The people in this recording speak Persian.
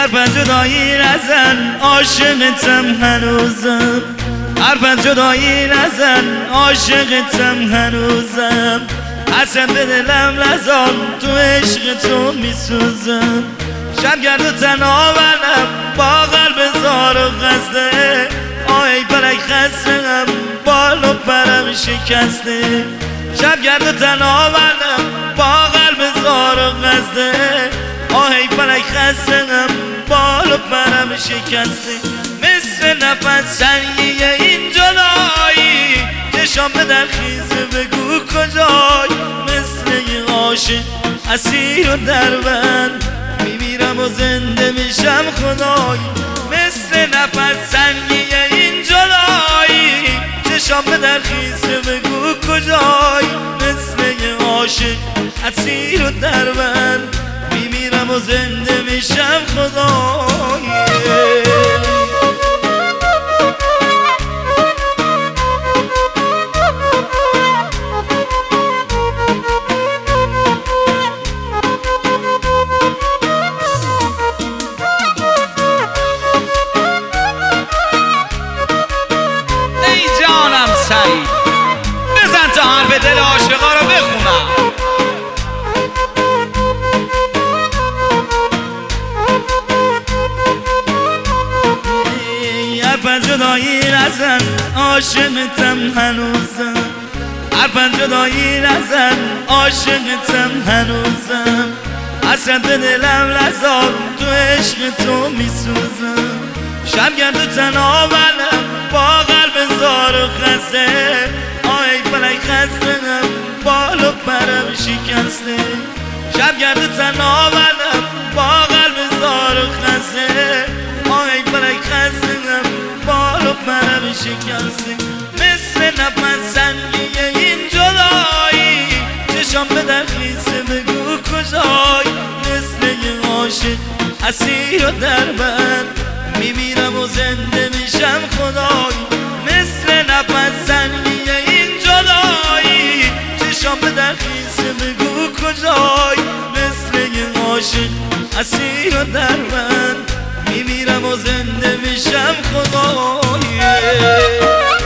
حرف جدایی نزن عاشقتم هنوزم، حرف جدایی نزن عاشقتم هنوزم، اصلا به دلم لزان تو عشق تو میسوزم. شبگرد و تنها منم با قلب زار و خسته، آی فلک خستم بال و پرم شکسته. شبگرد و تنها منم با قلب زار و خسته، آی فلک خستم بال و پرم شکسته. مثل نفس سنگی این جدایی چشام به در خیزه بگو کجای، مثل یه عاشق اسیر و دربند میمیرم و زنده میشم خدای. مثل نفس سنگی این جدایی چشام به در خیزه بگو کجای، مثل یه عاشق اسیر و دربند میمیرم و زنده میشم خدای. بزن تا حرف دل عاشقا رو بخونم. حرف جدایی نزن عاشقتم هنوزم، حرف جدایی نزن عاشقتم هنوزم، اصلا به دلم لزان تو عشق تو میسوزم. شبگرد و تنها منم با قلب زار و خسته، آی فلک خستم بال و پرم شکسته. شبگرد و تنها منم با قلب زار و خسته، آی فلک خستم بال و پرم شکسته. مثل نفس سنگی این جدایی چشام به در خیزه بگو کجای، مثل یه عاشق اسیر و دربند میمیرم و زنده میشم خدای. مثل نفس سنگی این جدایی چشام به در خیزه بگو کجای، مثل یه عاشق اسیر و دربند میمیرم و زنده میشم خدای.